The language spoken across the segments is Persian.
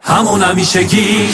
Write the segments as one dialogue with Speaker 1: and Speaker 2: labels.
Speaker 1: همون همیشگی.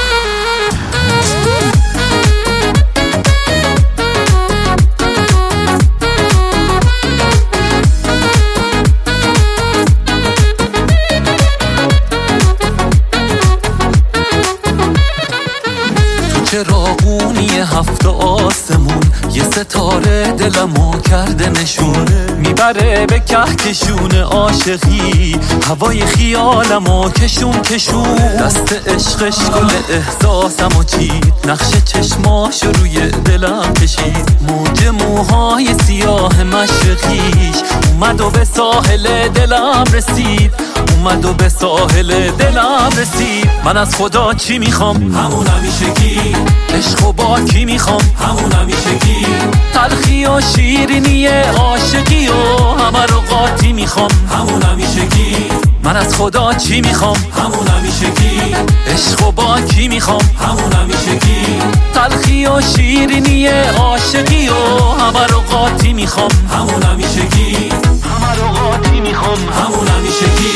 Speaker 2: چراغونی هفت آسمون یه ستاره دلمو کرده نشون، میبره به کهکشون عاشقی هوای خیالمو کشون کشون. دست عشقش گل احساسمو چید، نقش چشماشو روی دلم کشید. موج موهای سیاه مشرقیش اومد و به ساحل دلم رسید، اومد و به ساحل دلم رسید. من از خدا چی میخوام؟
Speaker 1: همون همیشگی.
Speaker 2: عشق و با کی میخوام؟
Speaker 1: همون همیشگی.
Speaker 2: تلخی و شیرینی عاشقی و همه رو قاطی میخوام.
Speaker 1: همون همیشگی.
Speaker 2: من از خدا چی میخوام؟
Speaker 1: همون همیشگی.
Speaker 2: عشق و با کی میخوام؟
Speaker 1: همون همیشگی.
Speaker 2: تلخی و شیرینی عاشقی و همه رو قاطی میخوام.
Speaker 1: همون همیشگی.
Speaker 2: همه رو قاطی میخوام.
Speaker 1: همون همیشگی.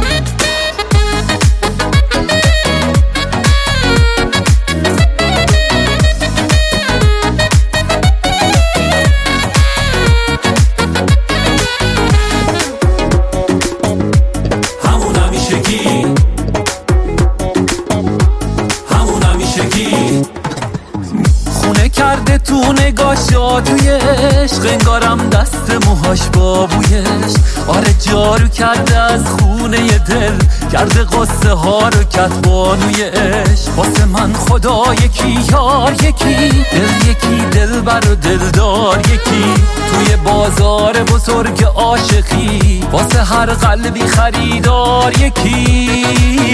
Speaker 2: خونه کرده تو نگاه جادوی عشق، انگارم دست موهاش بابویش. آره جارو کرده از خونه دل، کرده قصه ها رو کتبانوی عشق. واسه من خدا یکی، یار یکی، دل یکی، دلبر و دلدار یکی. توی بازار بزرگ عاشقی واسه هر قلبی خریدار یکی.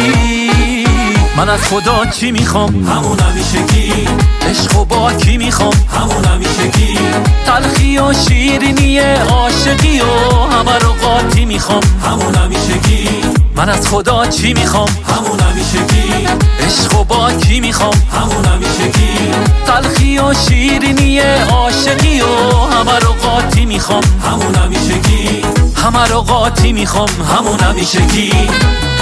Speaker 2: من از خدا چی میخوام؟
Speaker 1: همون همیشگی.
Speaker 2: عشق و با کی میخوام؟
Speaker 1: همون همیشگی.
Speaker 2: تلخی و شیرینی عاشقی و همه رو قاطی میخوام.
Speaker 1: همون همیشگی.
Speaker 2: من از خدا چی میخوام؟
Speaker 1: همون همیشگی.
Speaker 2: عشق و با کی میخوام؟
Speaker 1: همون همیشگی.
Speaker 2: تلخی و شیرینی عاشقی و همه رو قاطی میخوام.
Speaker 1: همون همیشگی.
Speaker 2: همه رو قاطی میخوام. همون همیشگی.